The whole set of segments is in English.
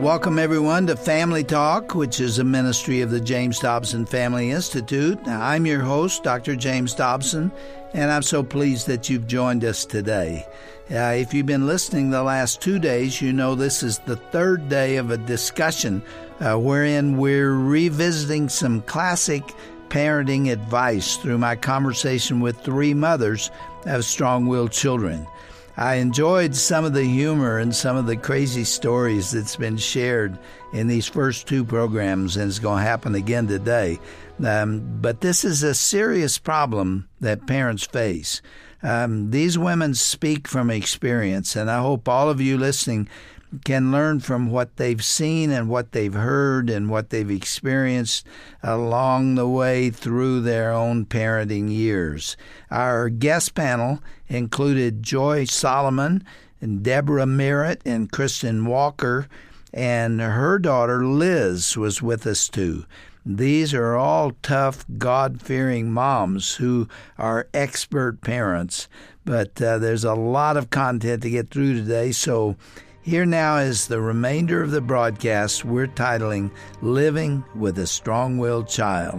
Welcome, everyone, to Family Talk, which is a ministry of the James Dobson Family Institute. Now, I'm your host, Dr. James Dobson, and I'm so pleased that you've joined us today. If you've been listening the last 2 days, you know this is the third day of a discussion wherein we're revisiting some classic parenting advice through my conversation with 3 mothers of strong-willed children. I enjoyed some of the humor and some of the crazy stories that's been shared in these first 2 programs, and it's going to happen again today. But this is a serious problem that parents face. These women speak from experience, and I hope all of you listening can learn from what they've seen and what they've heard and what they've experienced along the way through their own parenting years. Our guest panel included Joy Solomon and Deborah Merritt and Kristen Walker, and her daughter Liz was with us too. These are all tough, God-fearing moms who are expert parents, but there's a lot of content to get through today, so here now is the remainder of the broadcast we're titling Living with a Strong-Willed Child.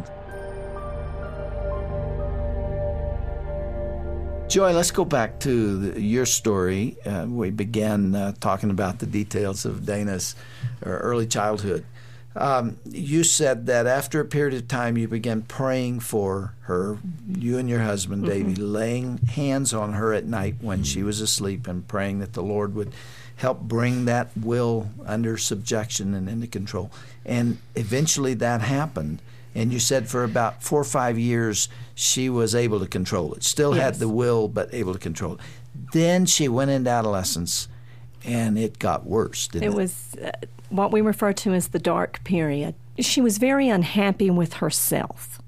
Joy, let's go back to your story. We began talking about the details of Dana's early childhood. You said that after a period of time you began praying for her, you and your husband, Davy, laying hands on her at night when she was asleep and praying that the Lord would help bring that will under subjection and into control. And eventually that happened. And you said for about 4 or 5 years she was able to control it. Still had the will, but able to control it. Then she went into adolescence, and it got worse, didn't it? It was what we refer to as the dark period. She was very unhappy with herself.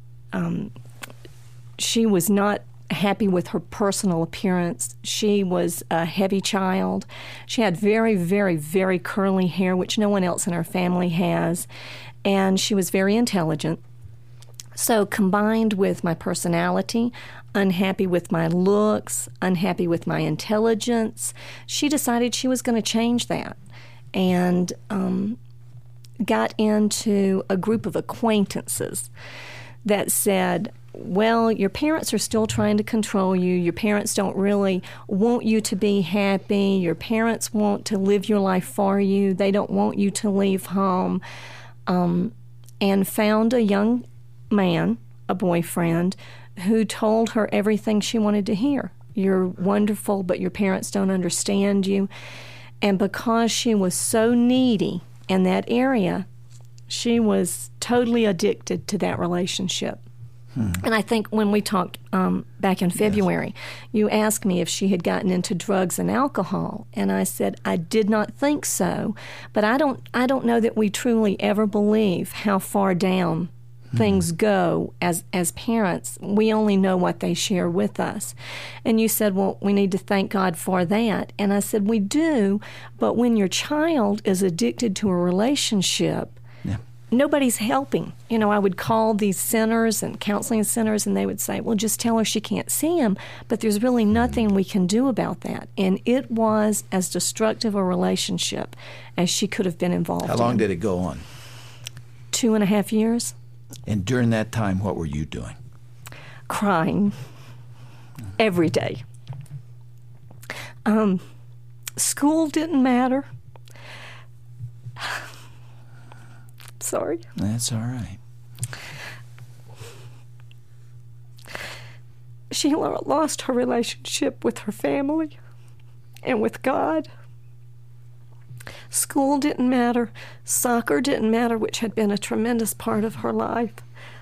She was not happy with her personal appearance. She was a heavy child. She had very, very, very curly hair, which no one else in her family has, and she was very intelligent. So combined with my personality, unhappy with my looks, unhappy with my intelligence, she decided she was going to change that and got into a group of acquaintances that said, well, your parents are still trying to control you. Your parents don't really want you to be happy. Your parents want to live your life for you. They don't want you to leave home. And found a young man, a boyfriend, who told her everything she wanted to hear. You're wonderful, but your parents don't understand you. And because she was so needy in that area, she was totally addicted to that relationship. And I think when we talked back in February, you asked me if she had gotten into drugs and alcohol, and I said I did not think so, but I don't know that we truly ever believe how far down things go as parents. We only know what they share with us. And you said, well, we need to thank God for that. And I said, we do, but when your child is addicted to a relationship, nobody's helping. You know, I would call these centers and counseling centers, and they would say, well, just tell her she can't see him, but there's really nothing we can do about that. And it was as destructive a relationship as she could have been involved in. How long did it go on? 2.5 years. And during that time, what were you doing? Crying every day. School didn't matter. Sorry. That's all right. She lost her relationship with her family and with God. School didn't matter. Soccer didn't matter, which had been a tremendous part of her life.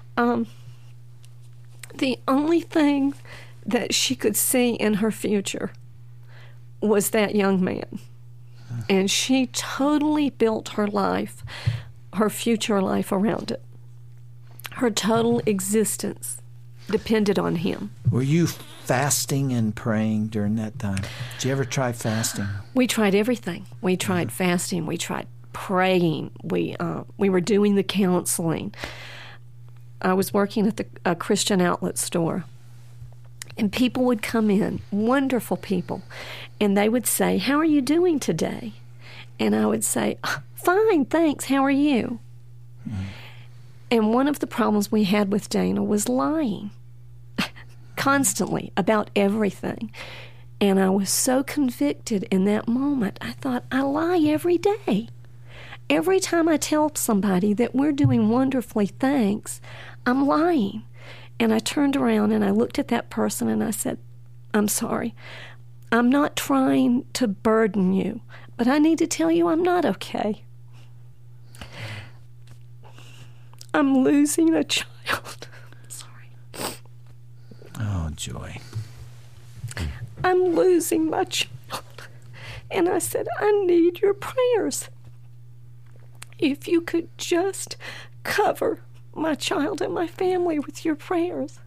The only thing that she could see in her future was that young man. And she totally built her life, her future life around it. Her total existence depended on him. Were you fasting and praying during that time? Did you ever try fasting? We tried everything. We tried fasting. We tried praying. We were doing the counseling. I was working at a Christian outlet store, and people would come in, wonderful people, and they would say, "How are you doing today?" And I would say, fine, thanks, how are you? And one of the problems we had with Dana was lying constantly about everything. And I was so convicted in that moment. I thought, I lie every day. Every time I tell somebody that we're doing wonderfully, thanks, I'm lying. And I turned around and I looked at that person and I said, I'm sorry. I'm not trying to burden you, but I need to tell you I'm not okay. I'm losing a child. Sorry. Oh, Joy. I'm losing my child. And I said, I need your prayers. If you could just cover my child and my family with your prayers.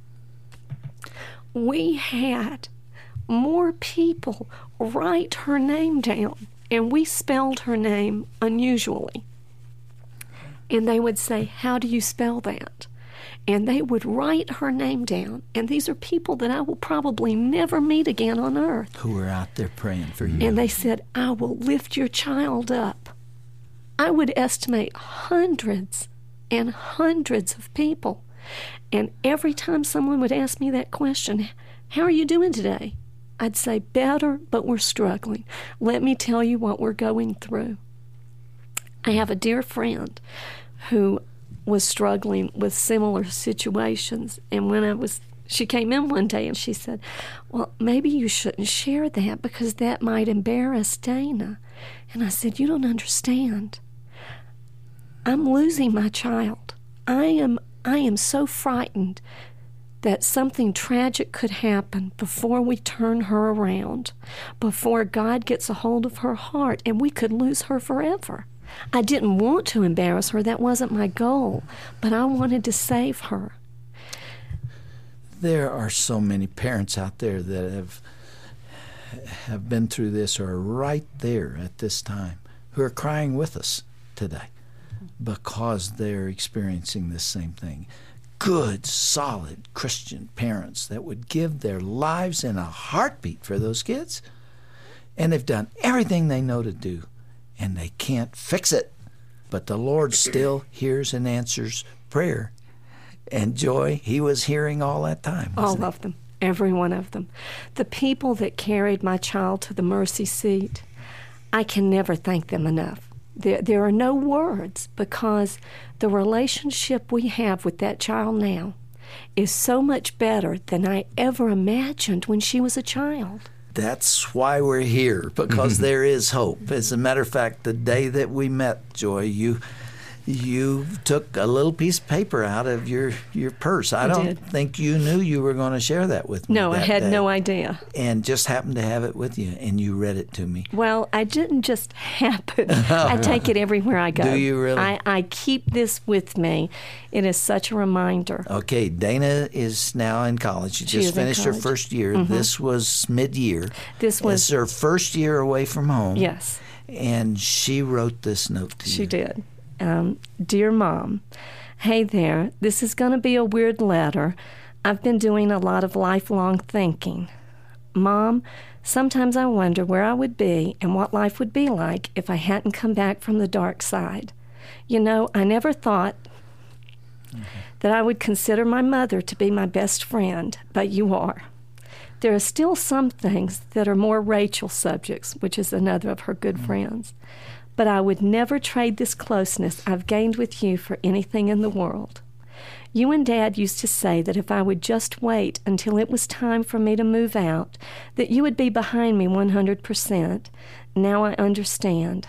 We had more people write her name down, and we spelled her name unusually. And they would say, how do you spell that? And they would write her name down. And these are people that I will probably never meet again on earth. Who were out there praying for you. And they said, I will lift your child up. I would estimate hundreds and hundreds of people. And every time someone would ask me that question, how are you doing today? I'd say, better, but we're struggling. Let me tell you what we're going through. I have a dear friend who was struggling with similar situations. And when she came in one day and she said, well, maybe you shouldn't share that because that might embarrass Dana. And I said, you don't understand. I'm losing my child. I am so frightened that something tragic could happen before we turn her around, before God gets a hold of her heart, and we could lose her forever. I didn't want to embarrass her. That wasn't my goal, but I wanted to save her. There are so many parents out there that have been through this or are right there at this time who are crying with us today because they're experiencing this same thing. Good, solid Christian parents that would give their lives in a heartbeat for those kids. And they've done everything they know to do, and they can't fix it. But the Lord still hears and answers prayer. And Joy, he was hearing all that time. All of them, every one of them. The people that carried my child to the mercy seat, I can never thank them enough. There are no words, because the relationship we have with that child now is so much better than I ever imagined when she was a child. That's why we're here, because there is hope. As a matter of fact, the day that we met, Joy, you took a little piece of paper out of your purse. I don't think you knew you were going to share that with me. No, I had no idea. And just happened to have it with you, and you read it to me. Well, I didn't just happen. I take it everywhere I go. Do you really? I keep this with me. It is such a reminder. Okay, Dana is now in college. She just finished her first year. Mm-hmm. This was mid-year. This was her first year away from home. Yes. And she wrote this note to you. She did. Dear Mom, hey there, this is going to be a weird letter. I've been doing a lot of lifelong thinking. Mom, sometimes I wonder where I would be and what life would be like if I hadn't come back from the dark side. You know, I never thought that I would consider my mother to be my best friend, but you are. There are still some things that are more Rachel subjects, which is another of her good friends. But I would never trade this closeness I've gained with you for anything in the world. You and Dad used to say that if I would just wait until it was time for me to move out, that you would be behind me 100%. Now I understand.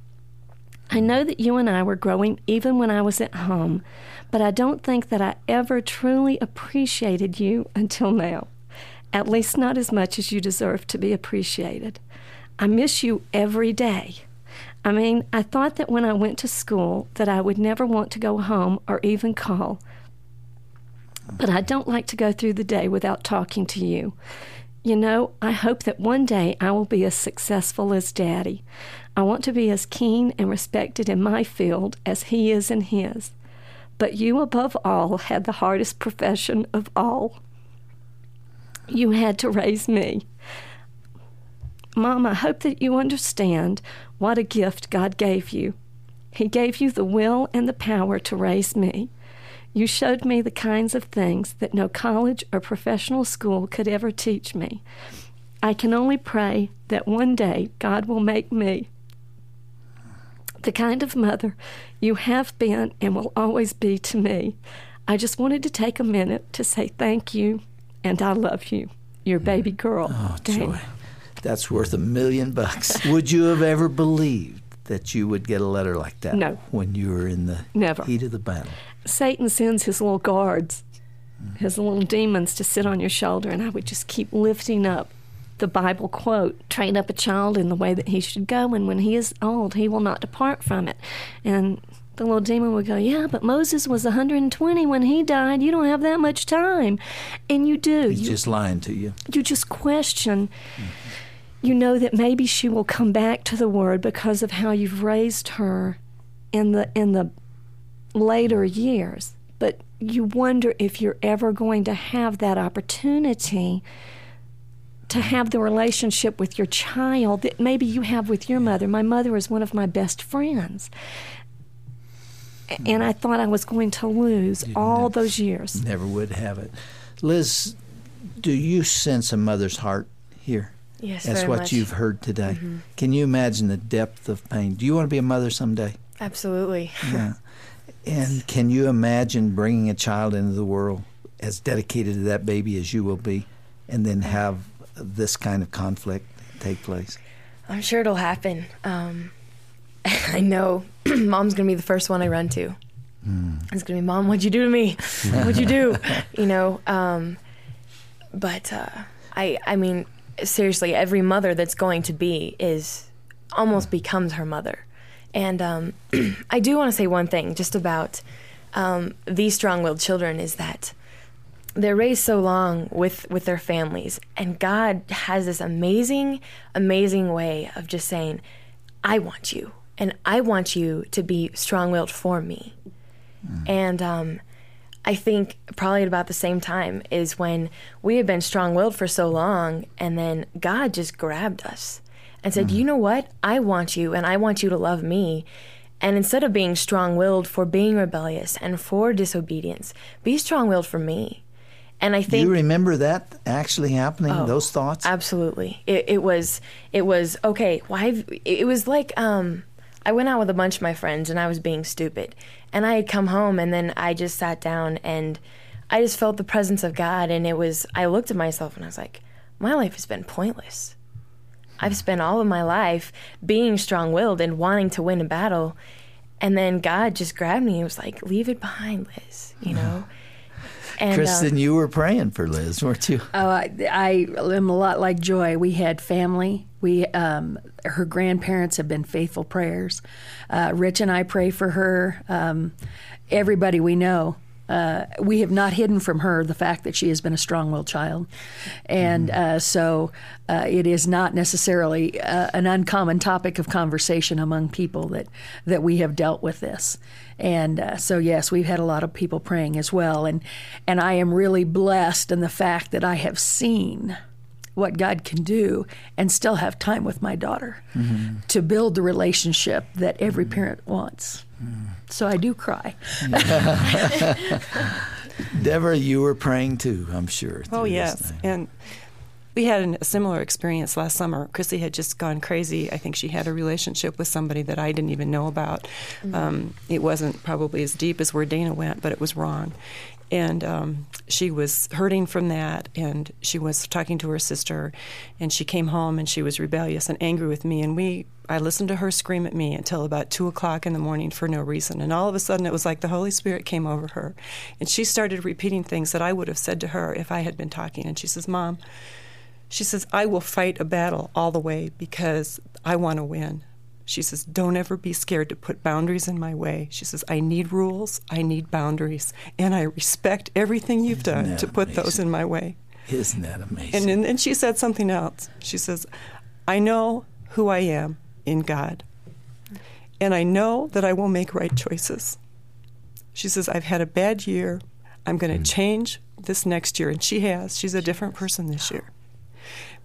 I know that you and I were growing even when I was at home, but I don't think that I ever truly appreciated you until now. At least not as much as you deserve to be appreciated. I miss you every day. I mean, I thought that when I went to school that I would never want to go home or even call. But I don't like to go through the day without talking to you. You know, I hope that one day I will be as successful as Daddy. I want to be as keen and respected in my field as he is in his. But you, above all, had the hardest profession of all. You had to raise me. Mom, I hope that you understand what a gift God gave you. He gave you the will and the power to raise me. You showed me the kinds of things that no college or professional school could ever teach me. I can only pray that one day God will make me the kind of mother you have been and will always be to me. I just wanted to take a minute to say thank you and I love you. Your baby girl, Oh, Dana. joy. That's worth $1 million. Would you have ever believed that you would get a letter like that? No. When you were in the Never. heat of the battle? Satan sends his little guards, his little demons to sit on your shoulder, and I would just keep lifting up the Bible quote, train up a child in the way that he should go, and when he is old, he will not depart from it. And the little demon would go, yeah, but Moses was 120 when he died. You don't have that much time. And you do. He's just lying to you. You just question. You know that maybe she will come back to the Word because of how you've raised her in the later years. But you wonder if you're ever going to have that opportunity to have the relationship with your child that maybe you have with your mother. My mother is one of my best friends. And I thought I was going to lose all those years. Never would have it. Liz, do you sense a mother's heart here? Yes, That's very what much. you've heard today. Can you imagine the depth of pain? Do you want to be a mother someday? Absolutely. Yeah. And can you imagine bringing a child into the world as dedicated to that baby as you will be, and then have this kind of conflict take place? I'm sure it'll happen. I know Mom's going to be the first one I run to. It's going to be, Mom, what'd you do to me? What'd you do? You know, but I mean, seriously, every mother that's going to be almost becomes her mother. And I do want to say one thing just about these strong-willed children is that they're raised so long with their families, and God has this amazing, amazing way of just saying, I want you, and I want you to be strong-willed for me. And I think probably at about the same time is when we had been strong-willed for so long, and then God just grabbed us and said, you know what? I want you, and I want you to love me. And instead of being strong-willed for being rebellious and for disobedience, be strong-willed for me. And I think, you remember that actually happening, those thoughts? Absolutely. It was okay. It was like I went out with a bunch of my friends and I was being stupid. And I had come home and then I just sat down and I just felt the presence of God. And I looked at myself and I was like, my life has been pointless. I've spent all of my life being strong-willed and wanting to win a battle. And then God just grabbed me and was like, leave it behind, Liz, you know? And, Kristen, you were praying for Liz, weren't you? Oh, I am a lot like Joy. We had family. Her grandparents have been faithful prayers. Rich and I pray for her. Everybody we know. We have not hidden from her the fact that she has been a strong-willed child. And so it is not necessarily an uncommon topic of conversation among people that we have dealt with this. And so, yes, we've had a lot of people praying as well. And I am really blessed in the fact that I have seen what God can do and still have time with my daughter to build the relationship that every parent wants. So I do cry. Deborah, you were praying too, I'm sure. Oh, yes. And we had a similar experience last summer. Chrissy had just gone crazy. I think she had a relationship with somebody that I didn't even know about. It wasn't probably as deep as where Dana went, but it was wrong. And she was hurting from that, and she was talking to her sister, and she came home, and she was rebellious and angry with me. And I listened to her scream at me until about 2 o'clock in the morning for no reason. And all of a sudden, it was like the Holy Spirit came over her, and she started repeating things that I would have said to her if I had been talking. And she says, Mom, she says, I will fight a battle all the way because I want to win. She says, don't ever be scared to put boundaries in my way. She says, I need rules, I need boundaries, and I respect everything you've done to put those in my way. Isn't that amazing? And then she said something else. She says, I know who I am in God, and I know that I will make right choices. She says, I've had a bad year. I'm going to change this next year, and she has. She's a different person this year.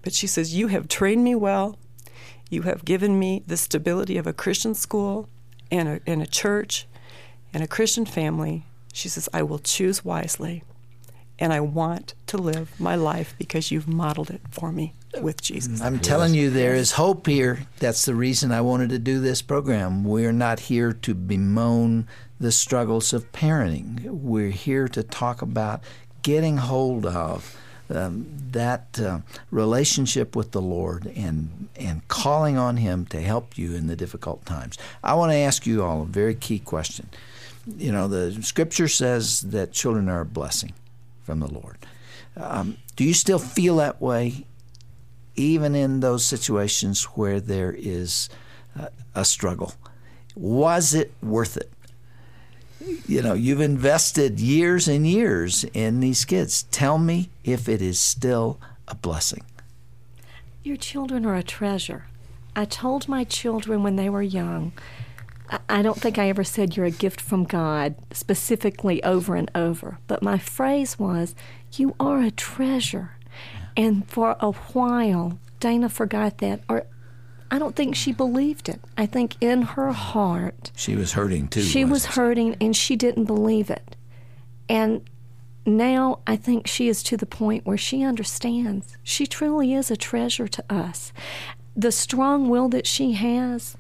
But she says, you have trained me well. You have given me the stability of a Christian school and a church and a Christian family. She says, I will choose wisely, and I want to live my life because you've modeled it for me with Jesus. I'm telling you, there is hope here. That's the reason I wanted to do this program. We're not here to bemoan the struggles of parenting. We're here to talk about getting hold of that relationship with the Lord and calling on Him to help you in the difficult times. I want to ask you all a very key question. You know, the Scripture says that children are a blessing from the Lord. Do you still feel that way, even in those situations where there is a struggle? Was it worth it? You know, you've invested years and years in these kids. Tell me if it is still a blessing. Your children are a treasure. I told my children when they were young, I don't think I ever said you're a gift from God specifically over and over, but my phrase was, you are a treasure. And for a while, Dana forgot that, or I don't think she believed it. I think in her heart, she was hurting too. She was hurting, and she didn't believe it. And now I think she is to the point where she understands. She truly is a treasure to us. The strong will that she has,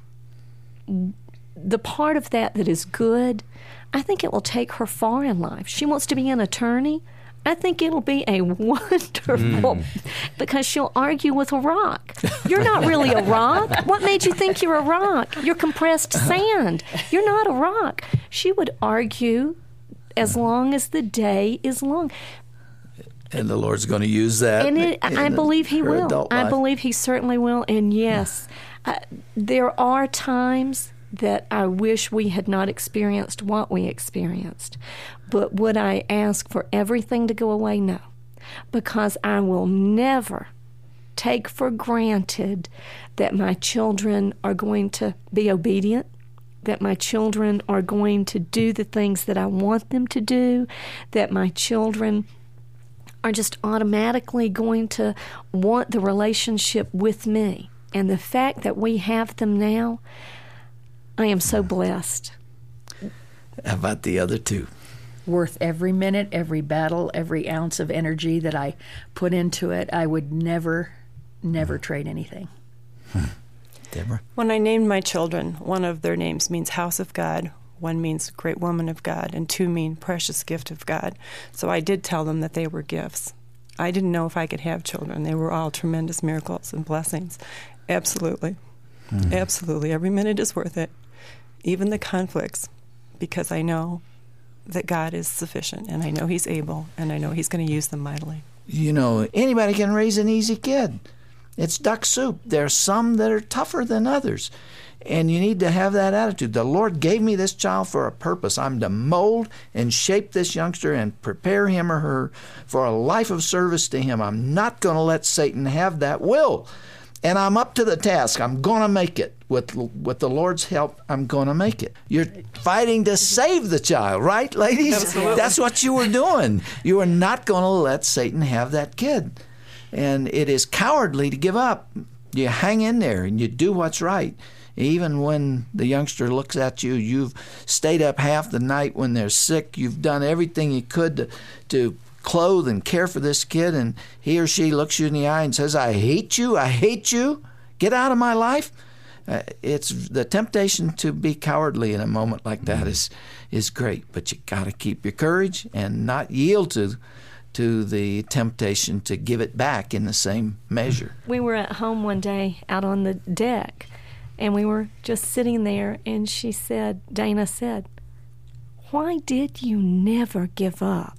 the part of that is good, I think it will take her far in life. She wants to be an attorney. I think it'll be a wonderful, because she'll argue with a rock. You're not really a rock. What made you think you're a rock? You're compressed sand. You're not a rock. She would argue as long as the day is long. And the Lord's going to use that. And I believe He will. I believe He certainly will. And yes, there are times that I wish we had not experienced what we experienced. But would I ask for everything to go away? No. Because I will never take for granted that my children are going to be obedient, that my children are going to do the things that I want them to do, that my children are just automatically going to want the relationship with me. And the fact that we have them now, I am so blessed. How about the other two? Worth every minute, every battle, every ounce of energy that I put into it. I would never trade anything. Deborah? When I named my children, one of their names means house of God, one means great woman of God, and two mean precious gift of God. So I did tell them that they were gifts. I didn't know if I could have children. They were all tremendous miracles and blessings. Absolutely. Absolutely. Every minute is worth it. Even the conflicts, because I know that God is sufficient, and I know He's able, and I know He's going to use them mightily. You know, anybody can raise an easy kid. It's duck soup. There are some that are tougher than others, and you need to have that attitude. The Lord gave me this child for a purpose. I'm to mold and shape this youngster and prepare him or her for a life of service to Him. I'm not going to let Satan have that will. And I'm up to the task. I'm going to make it. With the Lord's help, I'm going to make it. You're fighting to save the child, right, ladies? Absolutely. That's what you were doing. You are not going to let Satan have that kid. And it is cowardly to give up. You hang in there and you do what's right. Even when the youngster looks at you, you've stayed up half the night when they're sick. You've done everything you could to clothe and care for this kid, and he or she looks you in the eye and says, I hate you, get out of my life. It's the temptation to be cowardly in a moment like that is great, but you got to keep your courage and not yield to the temptation to give it back in the same measure. We were at home one day out on the deck, and we were just sitting there, and Dana said, why did you never give up?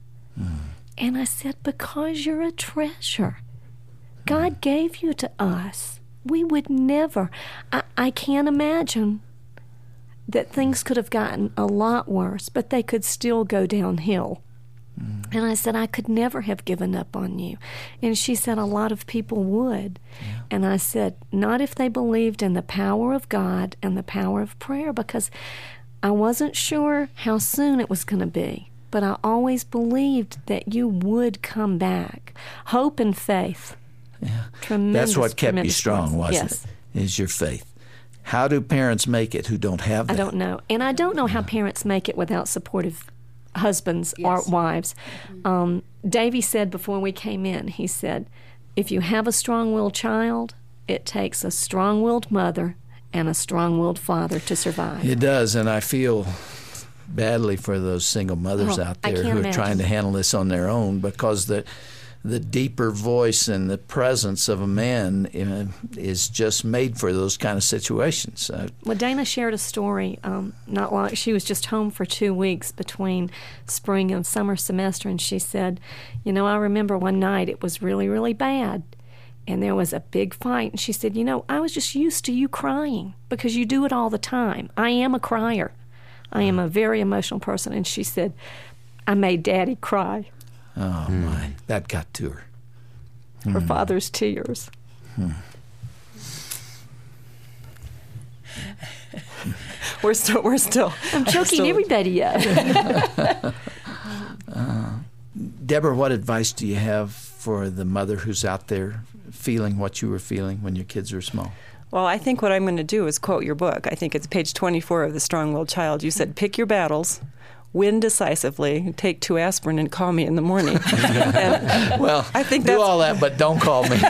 And I said, because you're a treasure. God gave you to us. We would never. I can't imagine that things could have gotten a lot worse, but they could still go downhill. And I said, I could never have given up on you. And she said, a lot of people would. Yeah. And I said, not if they believed in the power of God and the power of prayer, because I wasn't sure how soon it was going to be. But I always believed that you would come back. Hope and faith. Tremendous, That's what kept you tremendous strong, force. wasn't Yes. it? Is your faith. How do parents make it who don't have that? I don't know. And I don't know how parents make it without supportive husbands or wives. Davy said before we came in, he said, if you have a strong-willed child, it takes a strong-willed mother and a strong-willed father to survive. It does, and I feel badly for those single mothers out I there can't who are trying imagine. to handle this on their own, because the deeper voice and the presence of a man is just made for those kind of situations. Well, Dana shared a story not long. She was just home for 2 weeks between spring and summer semester, and she said, I remember one night it was really, really bad, and there was a big fight. And she said, I was just used to you crying because you do it all the time. I am a crier. I am a very emotional person. And she said, I made Daddy cry. Oh, my. That got to her. Her father's tears. We're still. I'm choking everybody up. Deborah, what advice do you have for the mother who's out there feeling what you were feeling when your kids were small? Well, I think what I'm going to do is quote your book. I think it's page 24 of The Strong-Willed Child. You said, pick your battles, win decisively, take 2 aspirin, and call me in the morning. Well, I think do all that, but don't call me.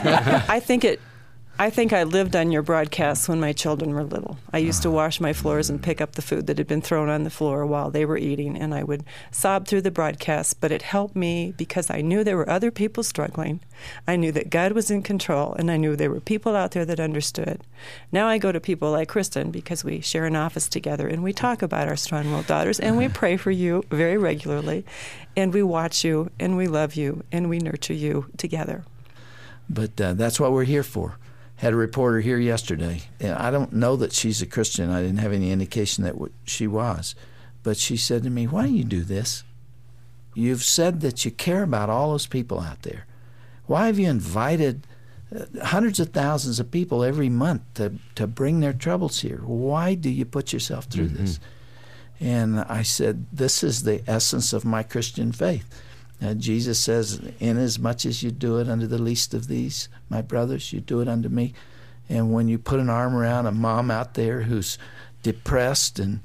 I think I lived on your broadcasts when my children were little. I used to wash my floors and pick up the food that had been thrown on the floor while they were eating, and I would sob through the broadcasts, but it helped me because I knew there were other people struggling. I knew that God was in control, and I knew there were people out there that understood. Now I go to people like Kristen because we share an office together, and we talk about our strong-willed daughters, and we pray for you very regularly, and we watch you, and we love you, and we nurture you together. But that's what we're here for. Had a reporter here yesterday, and I don't know that she's a Christian. I didn't have any indication that she was. But she said to me, why do you do this? You've said that you care about all those people out there. Why have you invited hundreds of thousands of people every month to bring their troubles here? Why do you put yourself through this? And I said, this is the essence of my Christian faith. Jesus says, inasmuch as you do it unto the least of these, my brothers, you do it unto me. And when you put an arm around a mom out there who's depressed and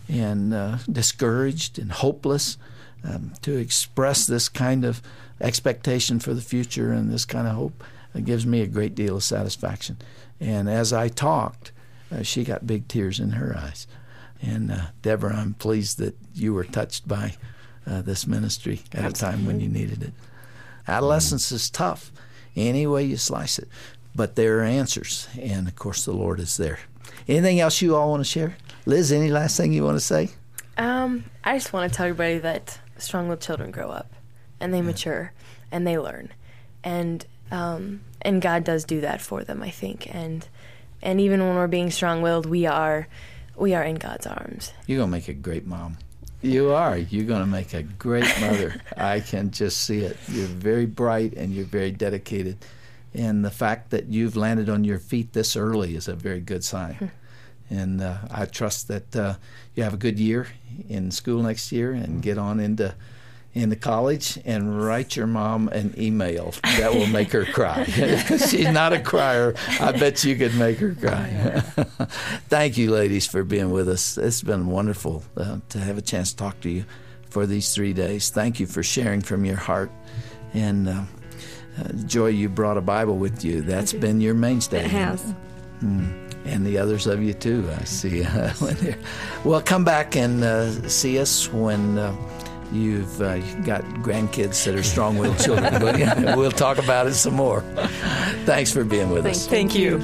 discouraged and hopeless, to express this kind of expectation for the future and this kind of hope, it gives me a great deal of satisfaction. And as I talked, she got big tears in her eyes. And Deborah, I'm pleased that you were touched by this ministry at a time when you needed it. Adolescence is tough, any way you slice it, but there are answers, and of course the Lord is there. Anything else you all want to share? Liz, any last thing you want to say? I just want to tell everybody that strong-willed children grow up, and they mature, and they learn, and God does do that for them, I think, and even when we're being strong-willed, we are in God's arms. You're going to make a great mom. You are. You're going to make a great mother. I can just see it. You're very bright and you're very dedicated. And the fact that you've landed on your feet this early is a very good sign. And I trust that you have a good year in school next year and get on into college and write your mom an email that will make her cry. She's not a crier. I bet you could make her cry. Thank you, ladies, for being with us. It's been wonderful to have a chance to talk to you for these 3 days. Thank you for sharing from your heart. And Joy, you brought a Bible with you. That's been your mainstay. It has. And the others of you, too, I see. Well, come back and see us when you've got grandkids that are strong-willed children. We'll talk about it some more. Thanks for being with us. Thank you.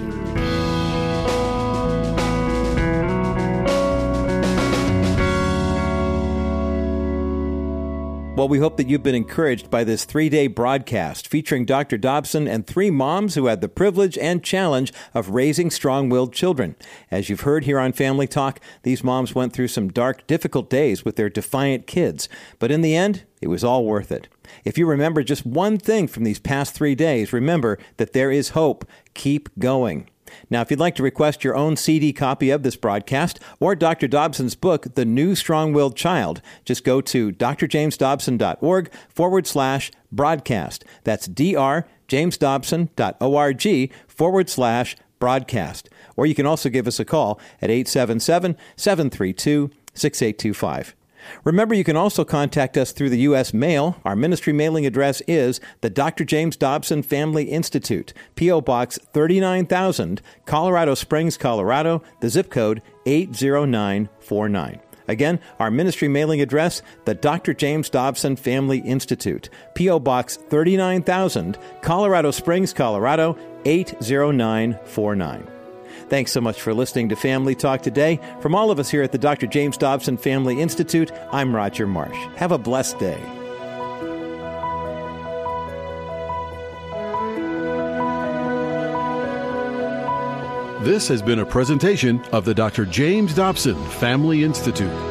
Well, we hope that you've been encouraged by this 3-day broadcast featuring Dr. Dobson and 3 moms who had the privilege and challenge of raising strong-willed children. As you've heard here on Family Talk, these moms went through some dark, difficult days with their defiant kids. But in the end, it was all worth it. If you remember just one thing from these past 3 days, remember that there is hope. Keep going. Now, if you'd like to request your own CD copy of this broadcast or Dr. Dobson's book, The New Strong-Willed Child, just go to drjamesdobson.org/broadcast. That's drjamesdobson.org/broadcast. jamesdobson.org/broadcast. Or you can also give us a call at 877-732-6825. Remember, you can also contact us through the U.S. mail. Our ministry mailing address is the Dr. James Dobson Family Institute, P.O. Box 39,000, Colorado Springs, Colorado, the zip code 80949. Again, our ministry mailing address, the Dr. James Dobson Family Institute, P.O. Box 39,000, Colorado Springs, Colorado, 80949. Thanks so much for listening to Family Talk today. From all of us here at the Dr. James Dobson Family Institute, I'm Roger Marsh. Have a blessed day. This has been a presentation of the Dr. James Dobson Family Institute.